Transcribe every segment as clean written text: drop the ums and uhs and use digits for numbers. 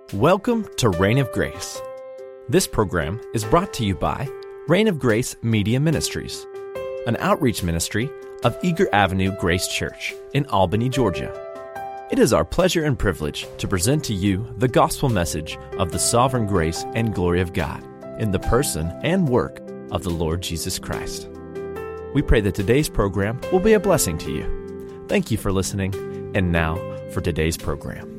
Welcome to Reign of Grace. This program is brought to you by Reign of Grace Media Ministries, an outreach ministry of Eager Avenue Grace Church in Albany, Georgia. It is our pleasure and privilege to present to you the gospel message of the sovereign grace and glory of God in the person and work of the Lord Jesus Christ. We pray that today's program will be a blessing to you. Thank you for listening, and now for today's program.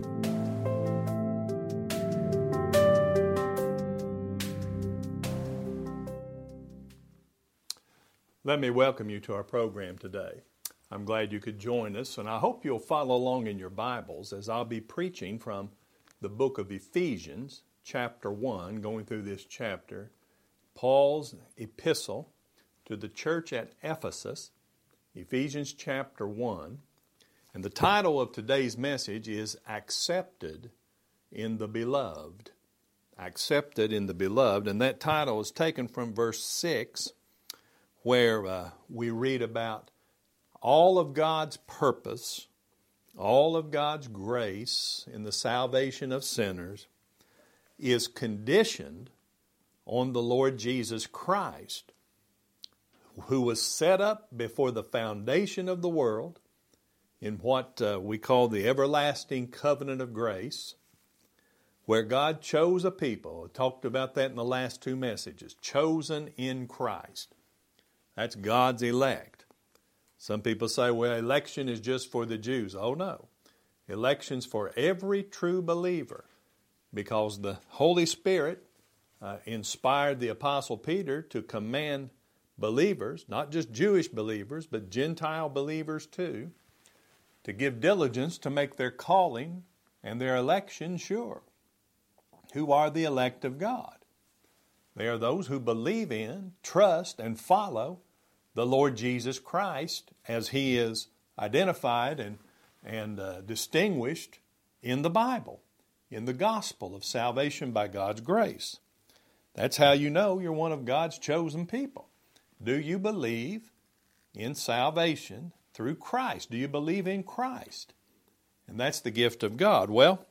Let me welcome you to our program today. I'm glad you could join us, and I hope you'll follow along in your Bibles as I'll be preaching from the book of Ephesians, chapter 1, going through this chapter, Paul's epistle to the church at Ephesus, Ephesians chapter 1. And the title of today's message is Accepted in the Beloved. Accepted in the Beloved, and that title is taken from verse 6, where we read about all of God's purpose, all of God's grace in the salvation of sinners is conditioned on the Lord Jesus Christ, who was set up before the foundation of the world in what we call the everlasting covenant of grace, where God chose a people. I talked about that in the last two messages, chosen in Christ. That's God's elect. Some people say, well, election is just for the Jews. Oh, no. Election's for every true believer, because the Holy Spirit inspired the Apostle Peter to command believers, not just Jewish believers, but Gentile believers too, to give diligence to make their calling and their election sure. Who are the elect of God? They are those who believe in, trust, and follow the Lord Jesus Christ as He is identified and distinguished in the Bible, in the gospel of salvation by God's grace. That's how you know you're one of God's chosen people. Do you believe in salvation through Christ? Do you believe in Christ? And that's the gift of God. Well,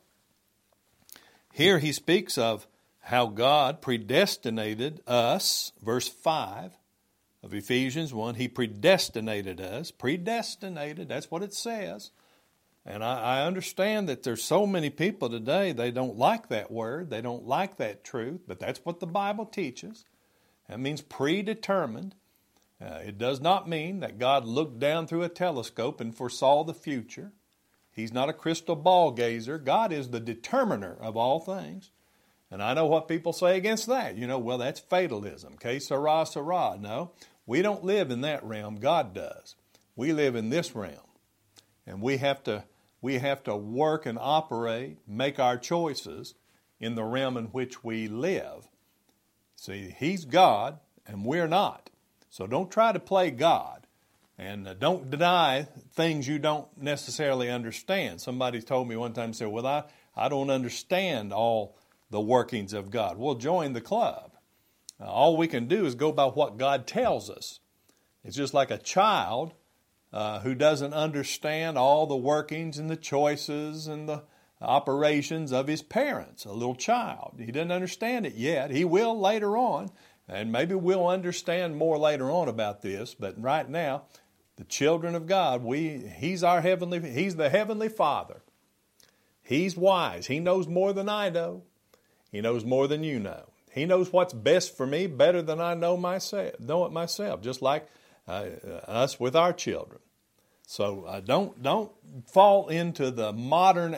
here he speaks of how God predestinated us, verse 5 of Ephesians 1. He predestinated us. Predestinated, that's what it says. And I understand that there's so many people today, they don't like that word. They don't like that truth, but that's what the Bible teaches. That means predetermined. It does not mean that God looked down through a telescope and foresaw the future. He's not a crystal ball gazer. God is the determiner of all things. And I know what people say against that. You know, well, that's fatalism. Que sera, sera. No, we don't live in that realm. God does. We live in this realm. And we have to work and operate, make our choices in the realm in which we live. See, He's God and we're not. So don't try to play God. And don't deny things you don't necessarily understand. Somebody told me one time, said, well, I don't understand all the workings of God. Well, join the club. All we can do is go by what God tells us. It's just like a child who doesn't understand all the workings and the choices and the operations of his parents, a little child. He doesn't understand it yet. He will later on, and maybe we'll understand more later on about this, but right now, the children of God, He's the Heavenly Father. He's wise. He knows more than I know. He knows more than you know. He knows what's best for me better than I know it myself, just like us with our children. So don't fall into the modern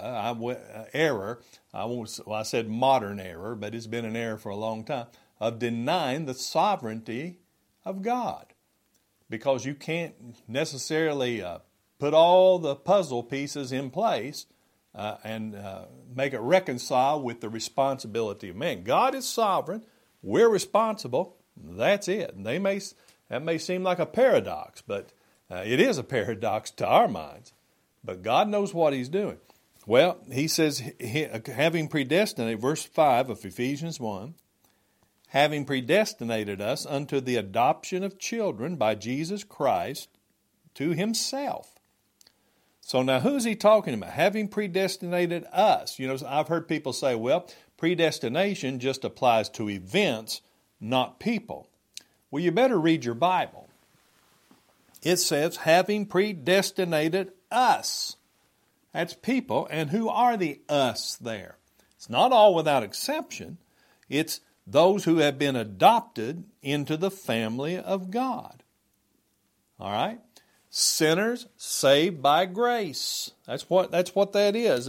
error. I said modern error, but it's been an error for a long time, of denying the sovereignty of God. Because you can't necessarily put all the puzzle pieces in place and make it reconcile with the responsibility of man. God is sovereign. We're responsible. That's it. And that may seem like a paradox, but it is a paradox to our minds. But God knows what He's doing. Well, he says, having predestinated, verse 5 of Ephesians 1, having predestinated us unto the adoption of children by Jesus Christ to Himself. So now who's he talking about? Having predestinated us. You know, I've heard people say, well, predestination just applies to events, not people. Well, you better read your Bible. It says, having predestinated us. That's people. And who are the us there? It's not all without exception. It's those who have been adopted into the family of God. All right? Sinners saved by grace. That's what that is.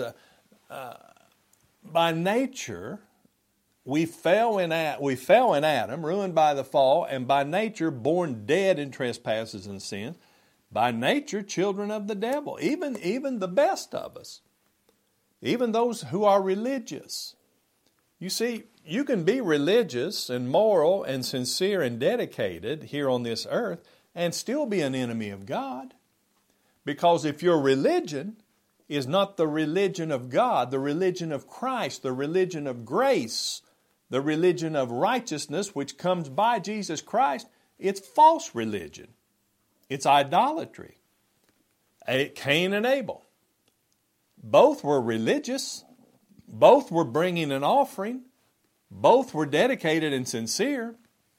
By nature, we fell in Adam, ruined by the fall, and by nature born dead in trespasses and sins. By nature, children of the devil. Even the best of us. Even those who are religious. You see, you can be religious and moral and sincere and dedicated here on this earth and still be an enemy of God. Because if your religion is not the religion of God, the religion of Christ, the religion of grace, the religion of righteousness which comes by Jesus Christ, it's false religion. It's idolatry. Cain and Abel. Both were religious. Both were bringing an offering. Both were dedicated and sincere.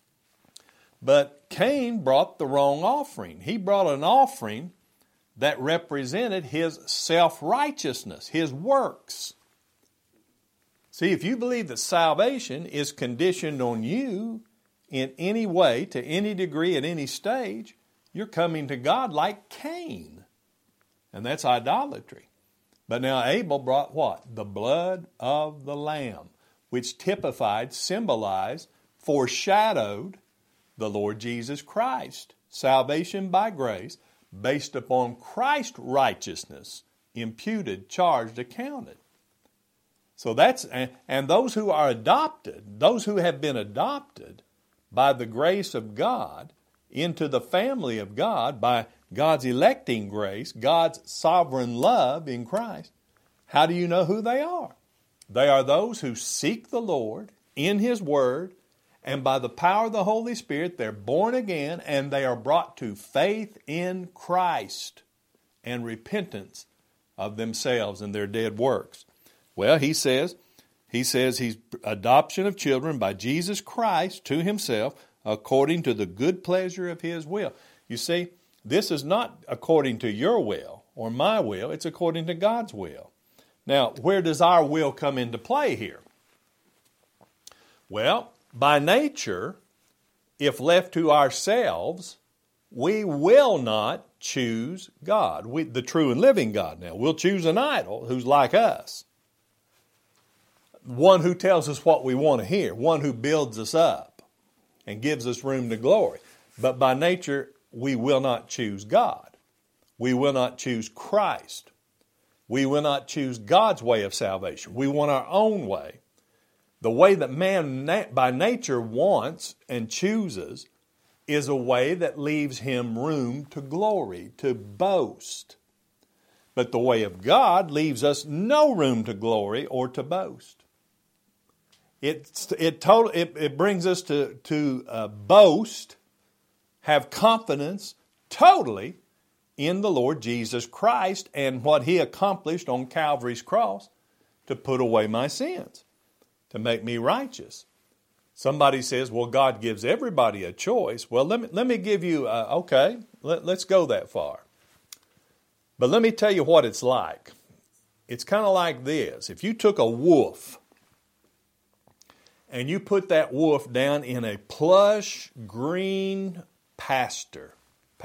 But Cain brought the wrong offering. He brought an offering that represented his self-righteousness, his works. See, if you believe that salvation is conditioned on you in any way, to any degree, at any stage, you're coming to God like Cain. And that's idolatry. But now Abel brought what? The blood of the Lamb, which typified, symbolized, foreshadowed the Lord Jesus Christ. Salvation by grace, based upon Christ's righteousness, imputed, charged, accounted. So that's, and those who are adopted, those who have been adopted by the grace of God into the family of God, by God's electing grace, God's sovereign love in Christ, how do you know who they are? They are those who seek the Lord in His Word, and by the power of the Holy Spirit, they're born again, and they are brought to faith in Christ and repentance of themselves and their dead works. Well, he says he's adoption of children by Jesus Christ to Himself according to the good pleasure of His will. You see, this is not according to your will or my will. It's according to God's will. Now, where does our will come into play here? Well, by nature, if left to ourselves, we will not choose God, the true and living God. Now, we'll choose an idol who's like us. One who tells us what we want to hear. One who builds us up and gives us room to glory. But by nature, we will not choose God. We will not choose Christ. We will not choose God's way of salvation. We want our own way. The way that man by nature wants and chooses is a way that leaves him room to glory, to boast. But the way of God leaves us no room to glory or to boast. It brings us to boast, have confidence totally in the Lord Jesus Christ and what He accomplished on Calvary's cross to put away my sins, to make me righteous. Somebody says, well, God gives everybody a choice. Well, let me give you, let's go that far. But let me tell you what it's like. It's kind of like this. If you took a wolf and you put that wolf down in a plush green pasture,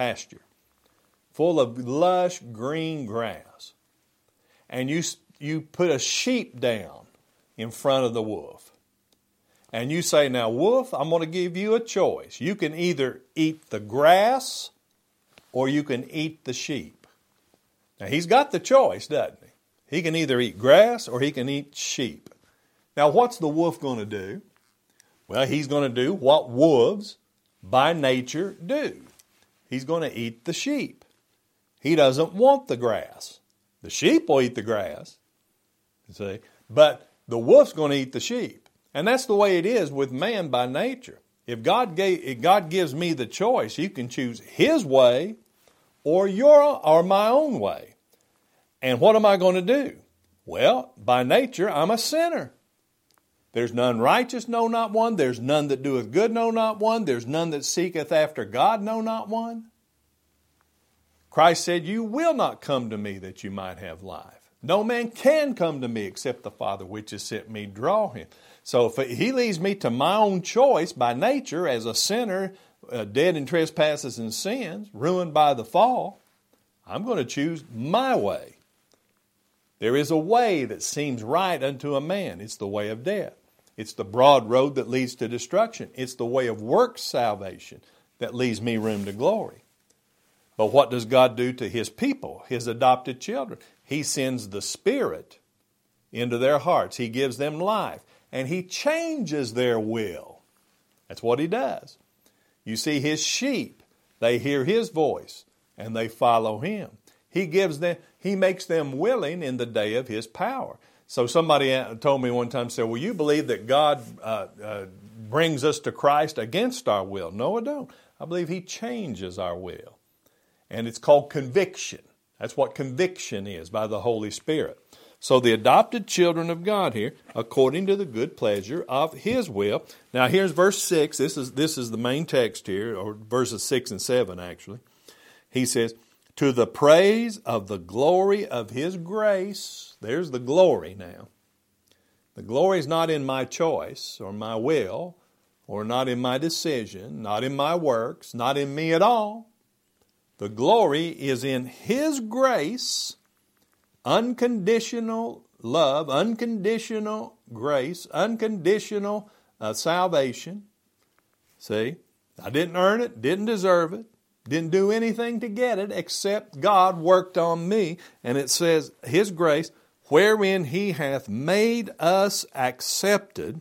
full of lush green grass, and you put a sheep down in front of the wolf, and you say, now, wolf, I'm going to give you a choice. You can either eat the grass or you can eat the sheep. Now, he's got the choice, doesn't he? He can either eat grass or he can eat sheep. Now, what's the wolf going to do? Well, he's going to do what wolves by nature do. He's going to eat the sheep. He doesn't want the grass. The sheep will eat the grass, you see, but the wolf's going to eat the sheep. And that's the way it is with man by nature. If God gives me the choice, you can choose His way or my own way. And what am I going to do? Well, by nature, I'm a sinner. There's none righteous, no, not one. There's none that doeth good, no, not one. There's none that seeketh after God, no, not one. Christ said, you will not come to me that you might have life. No man can come to me except the Father which has sent me draw him. So if he leads me to my own choice by nature as a sinner, dead in trespasses and sins, ruined by the fall, I'm going to choose my way. There is a way that seems right unto a man. It's the way of death. It's the broad road that leads to destruction. It's the way of works salvation that leads me room to glory. But what does God do to His people, His adopted children? He sends the Spirit into their hearts. He gives them life. And He changes their will. That's what He does. You see, His sheep, they hear His voice and they follow Him. He makes them willing in the day of His power. So somebody told me one time, said, well, you believe that God brings us to Christ against our will? No, I don't. I believe He changes our will. And it's called conviction. That's what conviction is, by the Holy Spirit. So the adopted children of God here, according to the good pleasure of His will. Now here's verse 6. This is the main text here, or verses 6 and 7 actually. He says, to the praise of the glory of His grace. There's the glory now. The glory is not in my choice or my will, or not in my decision, not in my works, not in me at all. The glory is in His grace, unconditional love, unconditional grace, unconditional salvation. See, I didn't earn it, didn't deserve it. Didn't do anything to get it except God worked on me. And it says, His grace, wherein He hath made us accepted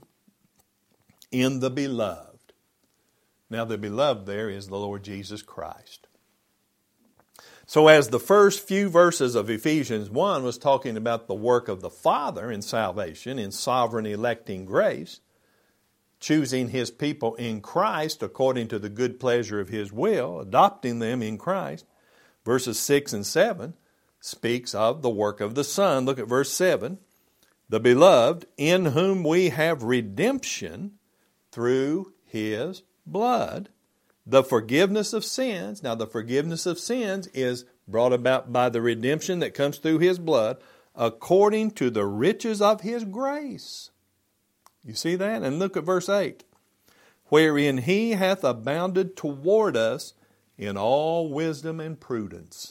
in the beloved. Now the beloved there is the Lord Jesus Christ. So as the first few verses of Ephesians 1 was talking about the work of the Father in salvation, in sovereign electing grace, choosing His people in Christ according to the good pleasure of His will, adopting them in Christ. Verses 6 and 7 speaks of the work of the Son. Look at verse 7. The beloved, in whom we have redemption through His blood, the forgiveness of sins. Now the forgiveness of sins is brought about by the redemption that comes through His blood, according to the riches of His grace. You see that? And look at verse 8. Wherein He hath abounded toward us in all wisdom and prudence.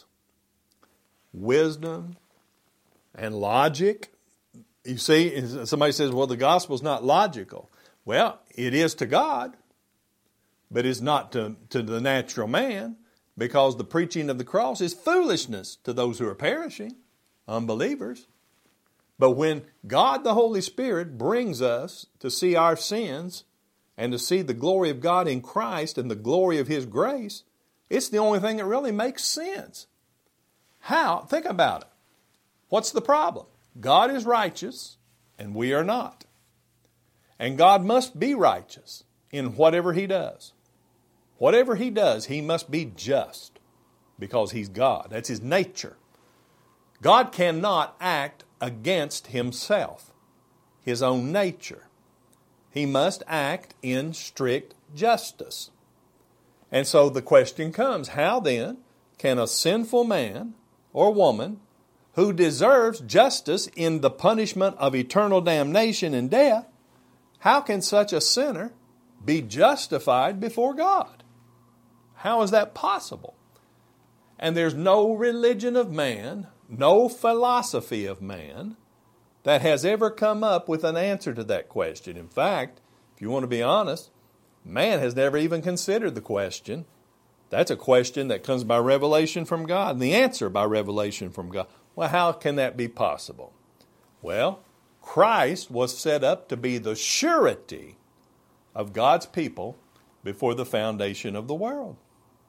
Wisdom and logic. You see, somebody says, well, the gospel's not logical. Well, it is to God, but it's not to the natural man, because the preaching of the cross is foolishness to those who are perishing, unbelievers. But when God the Holy Spirit brings us to see our sins and to see the glory of God in Christ and the glory of His grace, it's the only thing that really makes sense. How? Think about it. What's the problem? God is righteous and we are not. And God must be righteous in whatever He does. Whatever He does, He must be just because He's God. That's His nature. God cannot act against Himself, His own nature. He must act in strict justice. And so the question comes, how then can a sinful man or woman who deserves justice in the punishment of eternal damnation and death, how can such a sinner be justified before God? How is that possible? And there's no religion of man, no philosophy of man that has ever come up with an answer to that question. In fact, if you want to be honest, man has never even considered the question. That's a question that comes by revelation from God, and the answer by revelation from God. Well, how can that be possible? Well, Christ was set up to be the surety of God's people before the foundation of the world.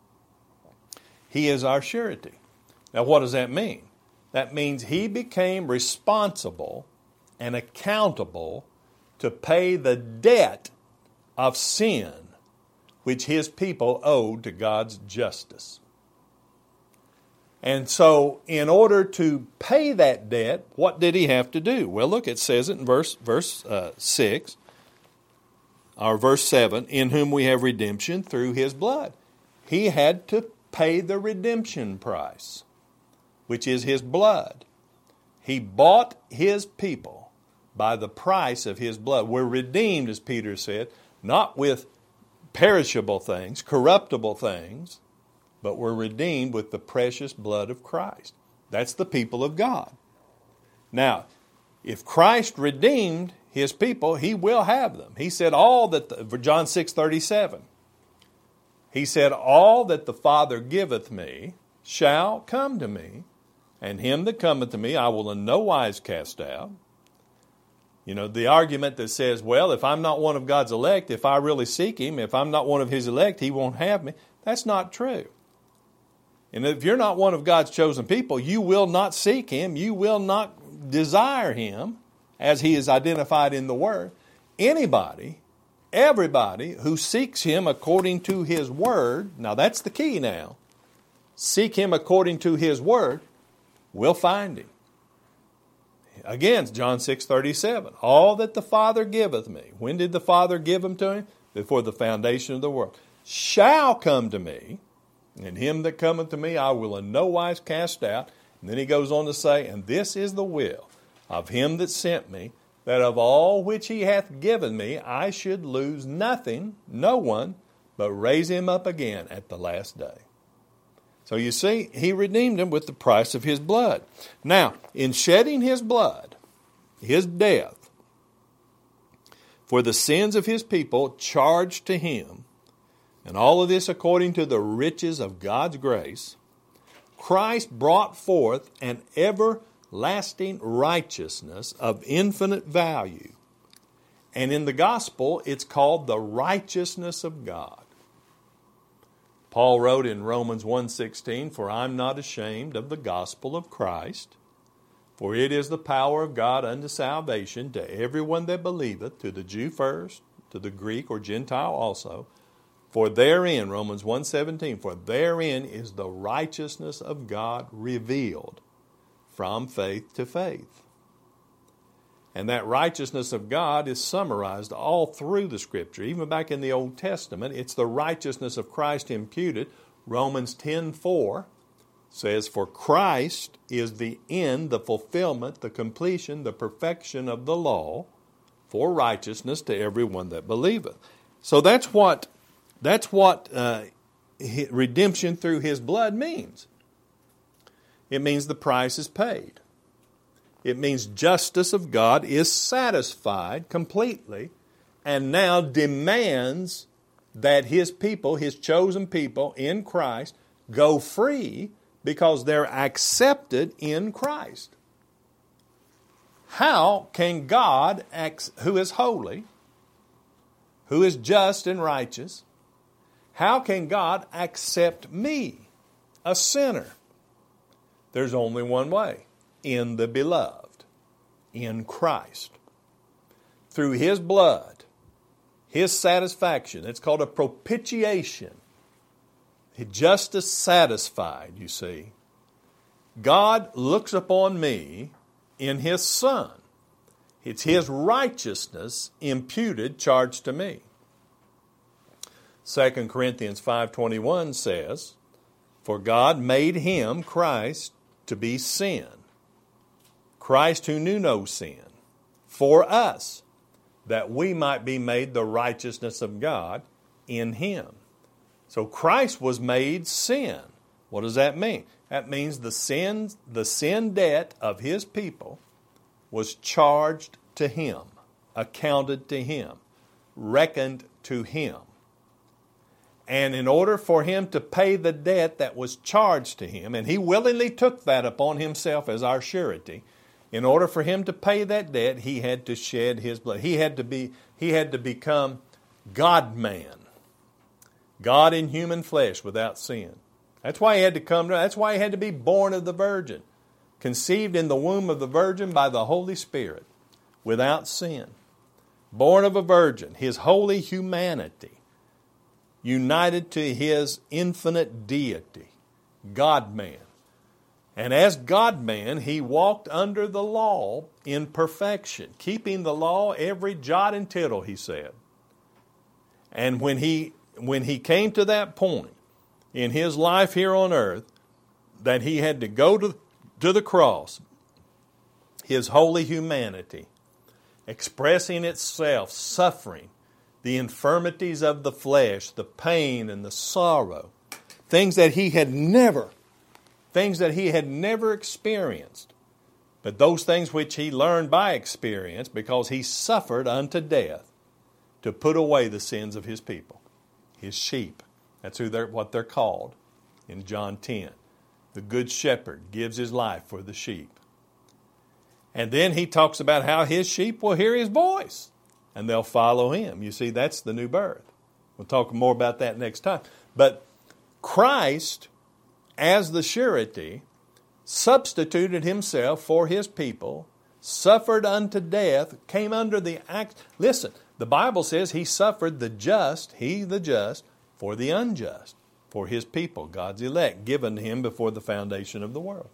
He is our surety. Now, what does that mean? That means He became responsible and accountable to pay the debt of sin which His people owed to God's justice. And so in order to pay that debt, what did he have to do? Well, look, it says it in verse 6, or verse 7, in whom we have redemption through his blood. He had to pay the redemption price, which is his blood. He bought his people by the price of his blood. We're redeemed, as Peter said, not with perishable things, corruptible things, but we're redeemed with the precious blood of Christ. That's the people of God. Now, if Christ redeemed his people, he will have them. He said all that, John 6:37, he said, all that the Father giveth me shall come to me, and him that cometh to me I will in no wise cast out. You know, the argument that says, well, if I'm not one of God's elect, if I really seek him, if I'm not one of his elect, he won't have me. That's not true. And if you're not one of God's chosen people, you will not seek him. You will not desire him as he is identified in the Word. Anybody, everybody who seeks him according to his Word, now that's the key now, seek him according to his Word, will find him. Again, John 6:37, all that the Father giveth me. When did the Father give them to him? Before the foundation of the world. Shall come to me, and him that cometh to me I will in no wise cast out. And then he goes on to say, and this is the will of him that sent me, that of all which he hath given me I should lose nothing, no one, but raise him up again at the last day. So you see, he redeemed him with the price of his blood. Now, in shedding his blood, his death, for the sins of his people charged to him, and all of this according to the riches of God's grace, Christ brought forth an everlasting righteousness of infinite value. And in the gospel, it's called the righteousness of God. Paul wrote in Romans 1:16, for I'm not ashamed of the gospel of Christ, for it is the power of God unto salvation to everyone that believeth, to the Jew first, to the Greek or Gentile also. For therein, Romans 1:17, for therein is the righteousness of God revealed from faith to faith. And that righteousness of God is summarized all through the Scripture. Even back in the Old Testament, it's the righteousness of Christ imputed. Romans 10:4 says, for Christ is the end, the fulfillment, the completion, the perfection of the law for righteousness to everyone that believeth. So that's what redemption through his blood means. It means the price is paid. It means justice of God is satisfied completely and now demands that his people, his chosen people in Christ, go free because they're accepted in Christ. How can God, who is holy, who is just and righteous, how can God accept me, a sinner? There's only one way, in the beloved, in Christ. Through his blood, his satisfaction, it's called a propitiation. Justice satisfied, you see. God looks upon me in his Son. It's his righteousness imputed, charged to me. 2 Corinthians 5:21 says, for God made him, Christ, to be sin. Christ who knew no sin, for us, that we might be made the righteousness of God in him. So Christ was made sin. What does that mean? That means the sin debt of his people was charged to him, accounted to him, reckoned to him. And in order for him to pay the debt that was charged to him, and he willingly took that upon himself as our surety, in order for him to pay that debt, he had to shed his blood. He had to become God-man, God in human flesh without sin. That's why he had to come. That's why he had to be born of the Virgin, conceived in the womb of the Virgin by the Holy Spirit, without sin, born of a virgin, his holy humanity united to his infinite deity, God-man. And as God-man, he walked under the law in perfection, keeping the law every jot and tittle, he said. And when he came to that point in his life here on earth, that he had to go to the cross, his holy humanity, expressing itself, suffering, the infirmities of the flesh, the pain and the sorrow, things that he had never experienced, but those things which he learned by experience because he suffered unto death to put away the sins of his people, his sheep. That's what they're called in John 10. The good shepherd gives his life for the sheep. And then he talks about how his sheep will hear his voice and they'll follow him. You see, that's the new birth. We'll talk more about that next time. But Christ, as the surety, substituted himself for his people, suffered unto death, came under the act. Listen, the Bible says he suffered the just for the unjust, for his people, God's elect, given to him before the foundation of the world.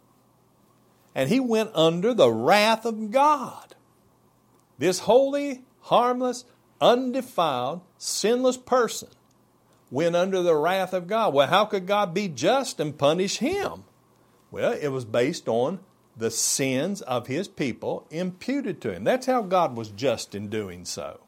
And he went under the wrath of God. This holy, harmless, undefiled, sinless person went under the wrath of God. Well, how could God be just and punish him? Well, it was based on the sins of his people imputed to him. That's how God was just in doing so.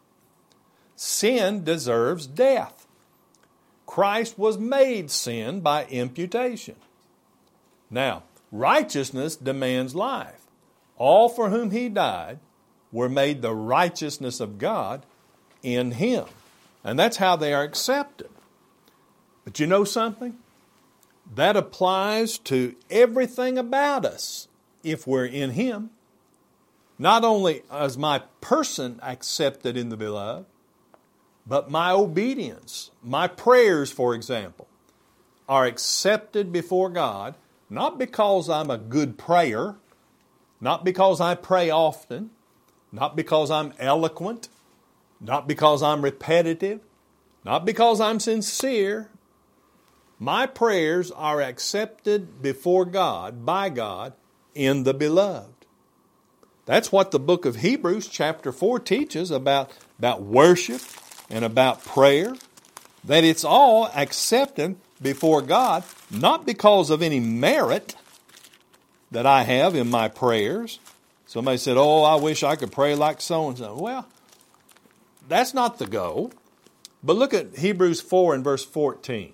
Sin deserves death. Christ was made sin by imputation. Now, righteousness demands life. All for whom he died were made the righteousness of God in him. And that's how they are accepted. But you know something? That applies to everything about us if we're in him. Not only is my person accepted in the beloved, but my obedience, my prayers, for example, are accepted before God, not because I'm a good prayer, not because I pray often, not because I'm eloquent, not because I'm repetitive, not because I'm sincere. My prayers are accepted before God, by God, in the beloved. That's what the book of Hebrews chapter 4 teaches about worship and about prayer, that it's all accepted before God, not because of any merit that I have in my prayers. Somebody said, oh, I wish I could pray like so-and-so. Well, that's not the goal. But look at Hebrews 4 and verse 14.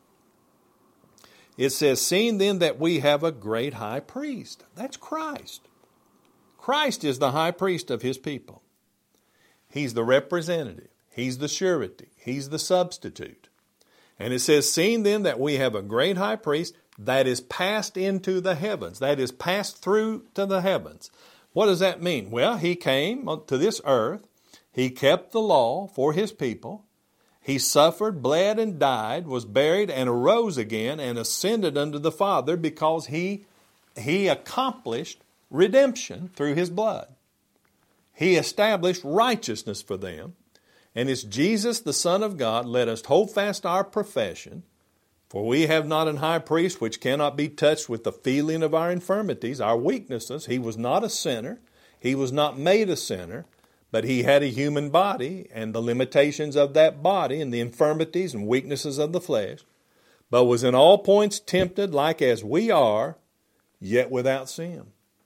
It says, seeing then that we have a great high priest. That's Christ. Christ is the high priest of his people. He's the representative. He's the surety. He's the substitute. And it says, seeing then that we have a great high priest that is passed into the heavens, that is passed through to the heavens. What does that mean? Well, he came to this earth. He kept the law for his people. He suffered, bled, and died, was buried, and arose again, and ascended unto the Father because he accomplished redemption through his blood. He established righteousness for them. And it's Jesus, the Son of God, let us hold fast our profession. For we have not an high priest which cannot be touched with the feeling of our infirmities, our weaknesses. He was not a sinner. He was not made a sinner. But he had a human body and the limitations of that body and the infirmities and weaknesses of the flesh, but was in all points tempted like as we are, yet without sin.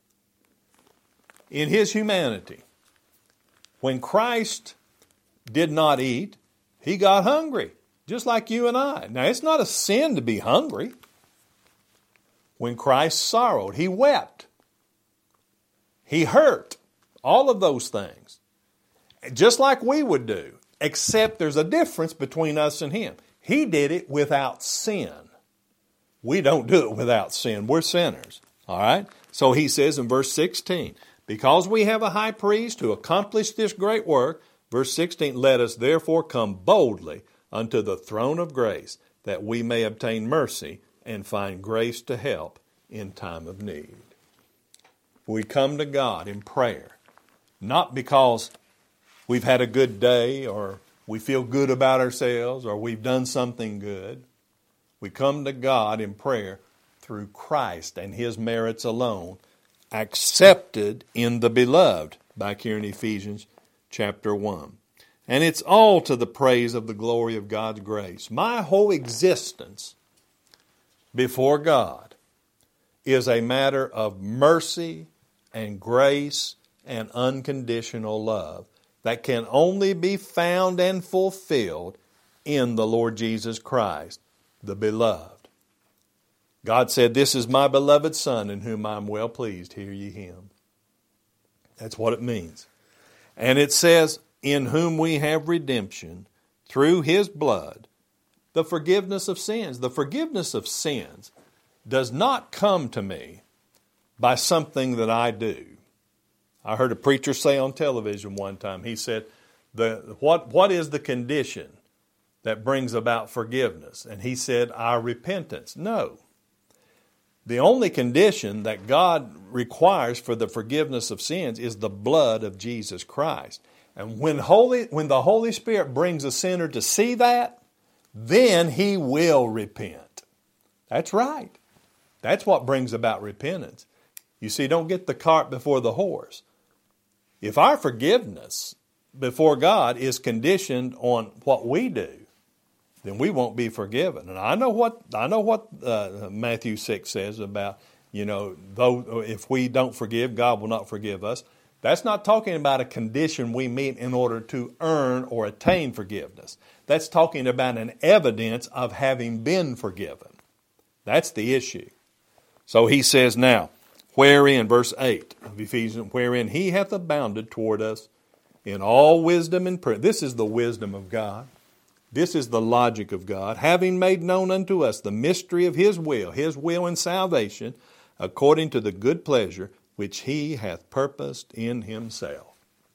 In his humanity, when Christ did not eat, he got hungry, just like you and I. Now, it's not a sin to be hungry. When Christ sorrowed, he wept. He hurt. All of those things. Just like we would do, except there's a difference between us and him. He did it without sin. We don't do it without sin. We're sinners. All right? So he says in verse 16, because we have a high priest who accomplished this great work, verse 16, let us therefore come boldly unto the throne of grace, that we may obtain mercy and find grace to help in time of need. We come to God in prayer, not because we've had a good day or we feel good about ourselves or we've done something good. We come to God in prayer through Christ and His merits alone, accepted in the beloved, back here in Ephesians chapter 1. And it's all to the praise of the glory of God's grace. My whole existence before God is a matter of mercy and grace and unconditional love that can only be found and fulfilled in the Lord Jesus Christ, the beloved. God said, "This is my beloved Son in whom I am well pleased. Hear ye Him." That's what it means. And it says, "In whom we have redemption through His blood, the forgiveness of sins." The forgiveness of sins does not come to me by something that I do. I heard a preacher say on television one time, he said, what is the condition that brings about forgiveness? And he said, our repentance. No. The only condition that God requires for the forgiveness of sins is the blood of Jesus Christ. And when the Holy Spirit brings a sinner to see that, then he will repent. That's right. That's what brings about repentance. You see, don't get the cart before the horse. If our forgiveness before God is conditioned on what we do, then we won't be forgiven. And I know what Matthew 6 says about, though if we don't forgive, God will not forgive us. That's not talking about a condition we meet in order to earn or attain forgiveness. That's talking about an evidence of having been forgiven. That's the issue. So he says now, wherein, verse 8 of Ephesians, wherein He hath abounded toward us in all wisdom and prayer. This is the wisdom of God. This is the logic of God, having made known unto us the mystery of His will in salvation, according to the good pleasure which He hath purposed in Himself.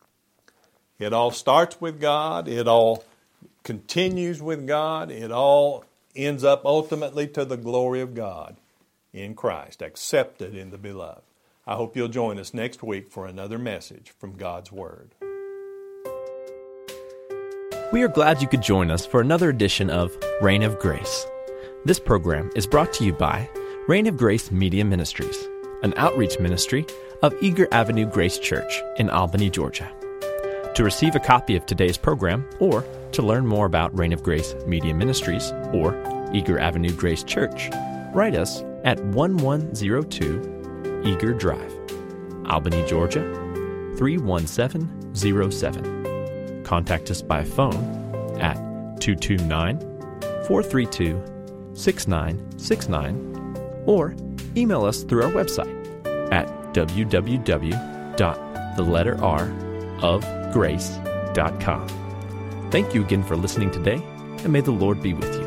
It all starts with God. It all continues with God. It all ends up ultimately to the glory of God in Christ, accepted in the beloved. I hope you'll join us next week for another message from God's Word. We are glad you could join us for another edition of Reign of Grace. This program is brought to you by Reign of Grace Media Ministries, an outreach ministry of Eager Avenue Grace Church in Albany, Georgia. To receive a copy of today's program or to learn more about Reign of Grace Media Ministries or Eager Avenue Grace Church, write us at 1102 Eager Drive, Albany, Georgia 31707. Contact us by phone at 229-432-6969 or email us through our website at www.theletterrofgrace.com. Thank you again for listening today, and may the Lord be with you.